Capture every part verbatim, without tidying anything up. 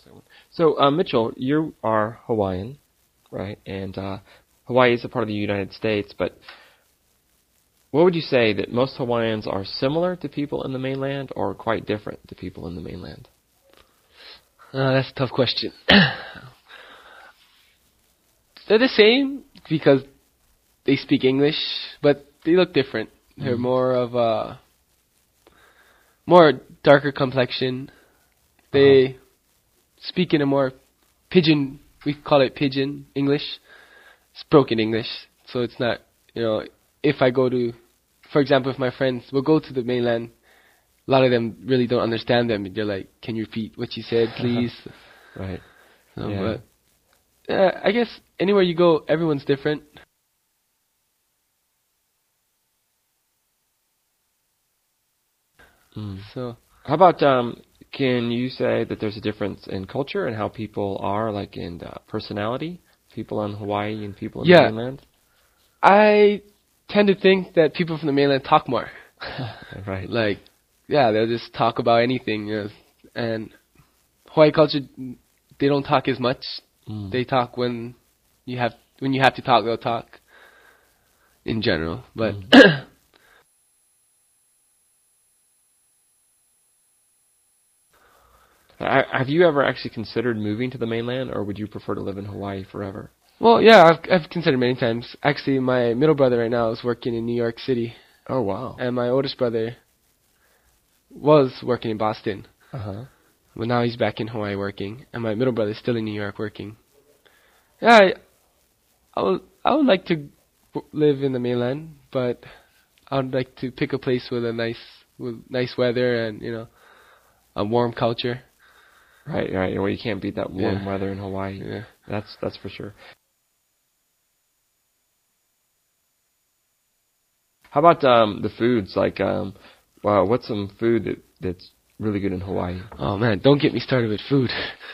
So, uh, Mitchell, you are Hawaiian, right? And uh, Hawaii is a part of the United States, but what would you say that most Hawaiians are similar to people in the mainland or quite different to people in the mainland? Uh, that's a tough question. They're the same because they speak English, but they look different. Mm. They're more of a more darker complexion. They uh-huh. speak in a more pidgin, we call it pidgin English. It's broken English, so it's not, you know, if I go to, for example, if my friends will go to the mainland, a lot of them really don't understand them. They're like, can you repeat what you said, please? Right. So, yeah. But uh, I guess anywhere you go, everyone's different. Mm. So, how about, um, can you say that there's a difference in culture and how people are, like in uh, personality, people on Hawaii and people in yeah. the mainland? I tend to think that people from the mainland talk more. Right. Like, yeah, they'll just talk about anything. You know, and Hawaii culture, they don't talk as much. Mm. They talk when you have when you have to talk. They'll talk. In general, but. Mm. Have you ever actually considered moving to the mainland, or would you prefer to live in Hawaii forever? Well, yeah, I've, I've considered many times. Actually, my middle brother right now is working in New York City. Oh, wow. And my oldest brother was working in Boston. Uh-huh. But now he's back in Hawaii working. And my middle brother is still in New York working. Yeah, I, I, would, I would like to live in the mainland, but I would like to pick a place with a nice, with nice weather and, you know, a warm culture. Right, right. Well, you can't beat that warm yeah. weather in Hawaii. Yeah. That's that's for sure. How about um, the foods? Like, um, wow, what's some food that, that's really good in Hawaii? Oh man, don't get me started with food.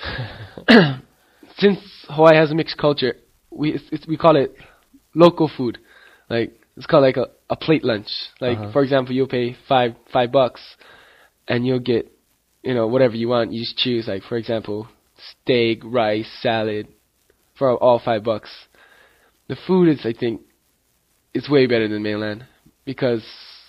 Since Hawaii has a mixed culture, we it's, it's, we call it local food. Like it's called like a, a plate lunch. Like uh-huh. for example, you'll pay five five bucks, and you'll get, you know, whatever you want. You just choose, like, for example, steak, rice, salad, for all five bucks. The food is, I think, it's way better than mainland because,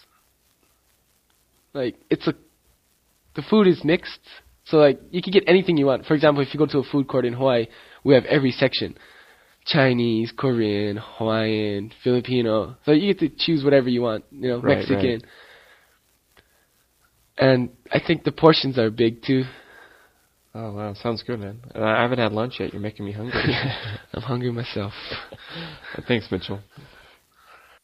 like, it's a, the food is mixed. So, like, you can get anything you want. For example, if you go to a food court in Hawaii, we have every section. Chinese, Korean, Hawaiian, Filipino. So you get to choose whatever you want, you know, right, Mexican. Right. And I think the portions are big, too. Oh, wow. Sounds good, man. Uh, I haven't had lunch yet. You're making me hungry. I'm hungry myself. Thanks, Mitchell.